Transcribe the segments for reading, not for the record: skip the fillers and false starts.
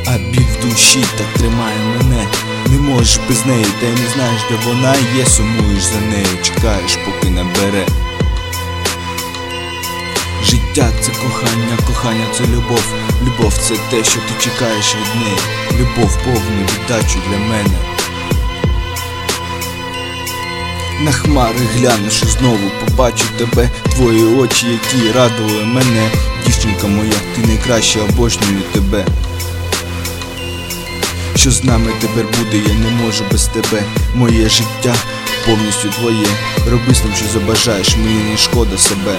а біль в душі так тримає мене. Не можеш без неї, та й не знаєш, де вона є. Сумуєш за нею, чекаєш, поки набере. Життя це кохання, кохання це любов. Любов це те, що ти чекаєш від неї. Любов повну віддачу для мене. На хмари глянеш і знову побачу тебе. Твої очі, які радували мене. Дівчинка моя, ти найкраща, обожнюю тебе. Що з нами тепер буде, я не можу без тебе. Моє життя повністю твоє. Роби з ним, що забажаєш, мені не шкода себе.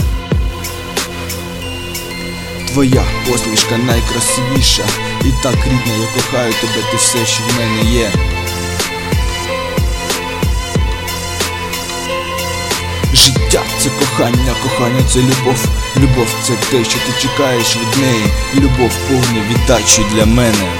Твоя посмішка найкрасивіша. І так рідна, я кохаю тебе, ти все, що в мене є. Життя це кохання, кохання це любов. Любов це те, що ти чекаєш від неї. Любов повну віддачу для мене.